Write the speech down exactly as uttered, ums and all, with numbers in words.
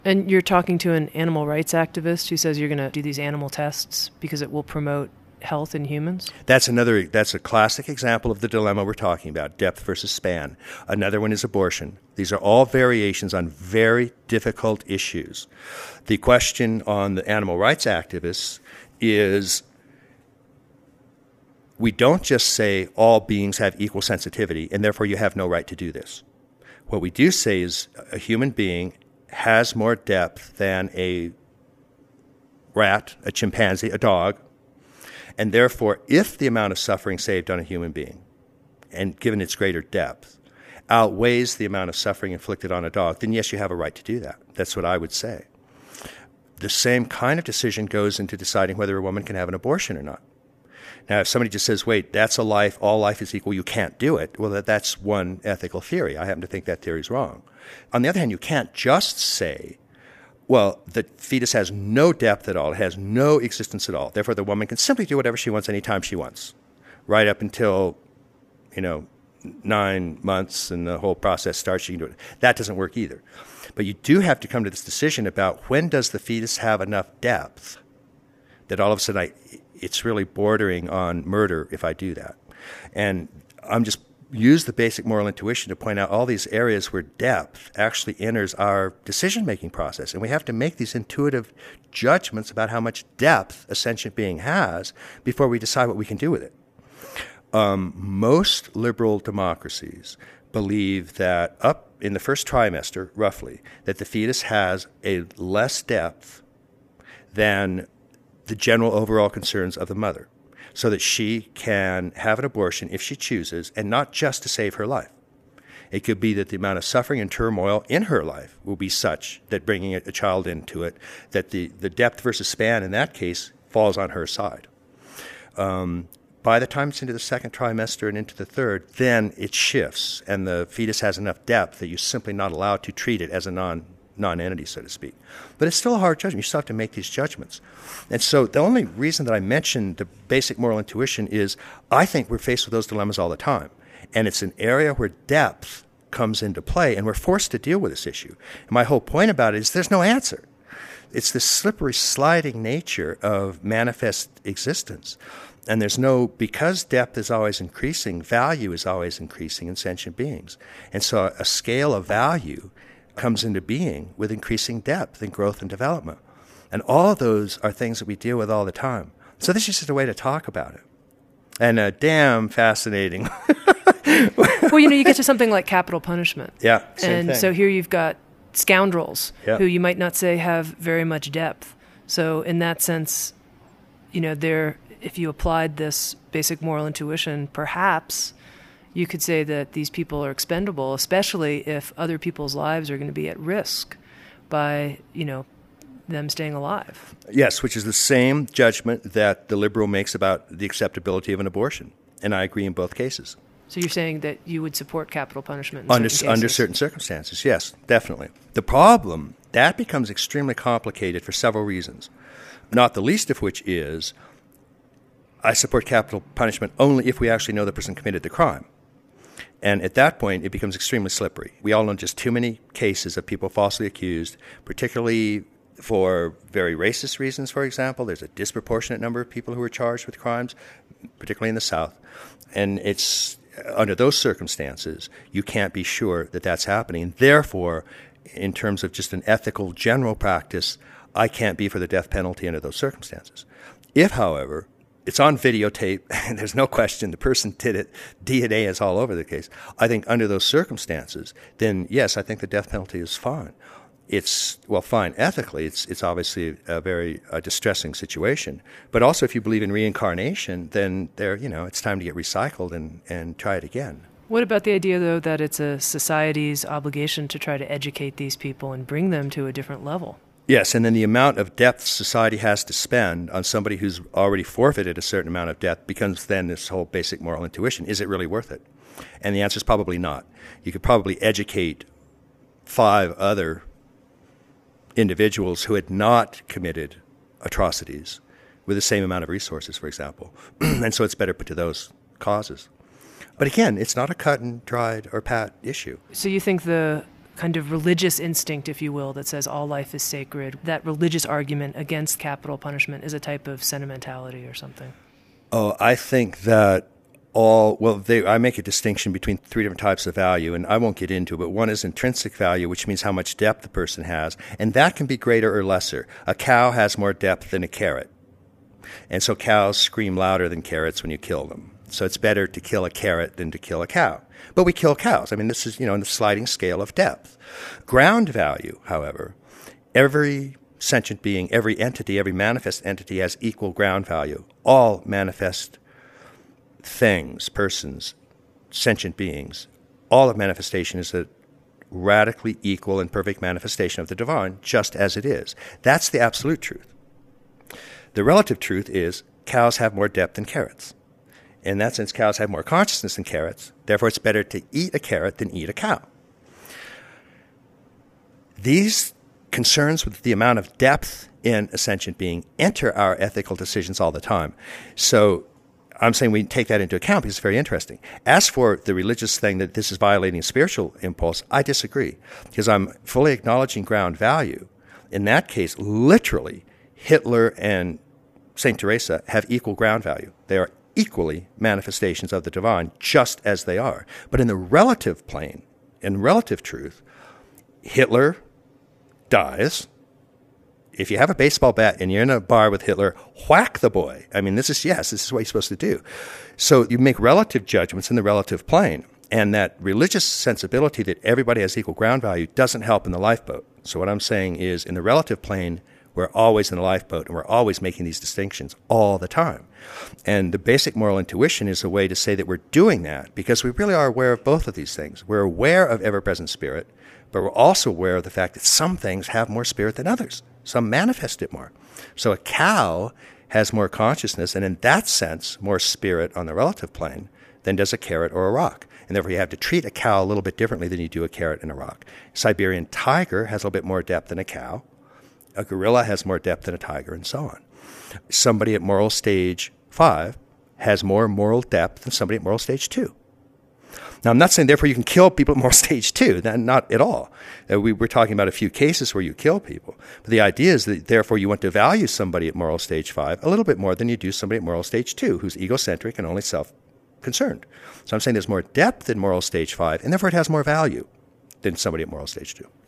And you're talking to an animal rights activist who says you're going to do these animal tests because it will promote health in humans? That's another, that's a classic example of the dilemma we're talking about, depth versus span. Another one is abortion. These are all variations on very difficult issues. The question on the animal rights activists is, we don't just say all beings have equal sensitivity and therefore you have no right to do this. What we do say is a human being has more depth than a rat, a chimpanzee, a dog, and therefore if the amount of suffering saved on a human being, and given its greater depth, outweighs the amount of suffering inflicted on a dog, then yes, you have a right to do that. That's what I would say. The same kind of decision goes into deciding whether a woman can have an abortion or not. Now, if somebody just says, wait, that's a life, all life is equal, you can't do it, well, that, that's one ethical theory. I happen to think that theory is wrong. On the other hand, you can't just say, well, the fetus has no depth at all, it has no existence at all, therefore the woman can simply do whatever she wants anytime she wants, right up until, you know, nine months and the whole process starts, she can do it. That doesn't work either. But you do have to come to this decision about when does the fetus have enough depth that all of a sudden I, it's really bordering on murder if I do that. And I'm just use the basic moral intuition to point out all these areas where depth actually enters our decision-making process. And we have to make these intuitive judgments about how much depth a sentient being has before we decide what we can do with it. Um, most liberal democracies believe that up in the first trimester, roughly, that the fetus has a less depth than the general overall concerns of the mother, so that she can have an abortion if she chooses, and not just to save her life. It could be that the amount of suffering and turmoil in her life will be such that bringing a child into it, that the, the depth versus span in that case falls on her side. Um, by the time it's into the second trimester and into the third, then it shifts, and the fetus has enough depth that you're simply not allowed to treat it as a non non-entity, so to speak. But it's still a hard judgment. You still have to make these judgments. And so the only reason that I mentioned the basic moral intuition is I think we're faced with those dilemmas all the time. And it's an area where depth comes into play, and we're forced to deal with this issue. And my whole point about it is there's no answer. It's this slippery, sliding nature of manifest existence. And there's no, because depth is always increasing, value is always increasing in sentient beings. And so a scale of value comes into being with increasing depth and growth and development. And all of those are things that we deal with all the time. So this is just a way to talk about it. And uh, damn fascinating. Well, you know, you get to something like capital punishment. Yeah, same And thing. so here you've got scoundrels yeah. who you might not say have very much depth. So in that sense, you know, they're, if you applied this basic moral intuition, perhaps you could say that these people are expendable, especially if other people's lives are going to be at risk by, you know, them staying alive. Yes, which is the same judgment that the liberal makes about the acceptability of an abortion. And I agree in both cases. So you're saying that you would support capital punishment in Under, certain cases? under certain circumstances, yes, definitely. The problem, that becomes extremely complicated for several reasons, not the least of which is I support capital punishment only if we actually know the person committed the crime. And at that point, it becomes extremely slippery. We all know just too many cases of people falsely accused, particularly for very racist reasons, for example. There's a disproportionate number of people who are charged with crimes, particularly in the South. And it's under those circumstances, you can't be sure that that's happening. And therefore, in terms of just an ethical general practice, I can't be for the death penalty under those circumstances. If, however, it's on videotape, and there's no question the person did it, D N A is all over the case, I think under those circumstances, then yes, I think the death penalty is fine. It's, well, fine ethically, it's it's obviously a very uh, distressing situation. But also if you believe in reincarnation, then there, you know, it's time to get recycled and, and try it again. What about the idea, though, that it's a society's obligation to try to educate these people and bring them to a different level? Yes, and then the amount of depth society has to spend on somebody who's already forfeited a certain amount of depth becomes then this whole basic moral intuition. Is it really worth it? And the answer is probably not. You could probably educate five other individuals who had not committed atrocities with the same amount of resources, for example. And so it's better put to those causes. But again, it's not a cut and dried or pat issue. So you think the kind of religious instinct, if you will, that says all life is sacred. That religious argument against capital punishment is a type of sentimentality or something. Oh, I think that all, well, they, I make a distinction between three different types of value, and I won't get into it, but one is intrinsic value, which means how much depth the person has, and that can be greater or lesser. A cow has more depth than a carrot, and so cows scream louder than carrots when you kill them. So it's better to kill a carrot than to kill a cow. But we kill cows. I mean, this is, you know, in the sliding scale of depth. Ground value, however, every sentient being, every entity, every manifest entity has equal ground value. All manifest things, persons, sentient beings, all of manifestation is a radically equal and perfect manifestation of the divine, just as it is. That's the absolute truth. The relative truth is cows have more depth than carrots. In that sense, cows have more consciousness than carrots. Therefore, it's better to eat a carrot than eat a cow. These concerns with the amount of depth in a sentient being enter our ethical decisions all the time. So I'm saying we take that into account because it's very interesting. As for the religious thing that this is violating spiritual impulse, I disagree because I'm fully acknowledging ground value. In that case, literally, Hitler and Saint Teresa have equal ground value. They are equally manifestations of the divine, just as they are. But in the relative plane, in relative truth, Hitler dies. If you have a baseball bat and you're in a bar with Hitler, whack the boy. I mean, this is, yes, this is what you're supposed to do. So you make relative judgments in the relative plane. And that religious sensibility that everybody has equal ground value doesn't help in the lifeboat. So what I'm saying is, in the relative plane, we're always in the lifeboat, and we're always making these distinctions all the time. And the basic moral intuition is a way to say that we're doing that because we really are aware of both of these things. We're aware of ever-present spirit, but we're also aware of the fact that some things have more spirit than others. Some manifest it more. So a cow has more consciousness, and in that sense, more spirit on the relative plane than does a carrot or a rock. And therefore, you have to treat a cow a little bit differently than you do a carrot and a rock. Siberian tiger has a little bit more depth than a cow. A gorilla has more depth than a tiger, and so on. Somebody at moral stage five has more moral depth than somebody at moral stage two. Now, I'm not saying, therefore, you can kill people at moral stage two. Not at all. Uh, we were talking about a few cases where you kill people. But the idea is that, therefore, you want to value somebody at moral stage five a little bit more than you do somebody at moral stage two, who's egocentric and only self-concerned. So I'm saying there's more depth in moral stage five, and therefore it has more value than somebody at moral stage two.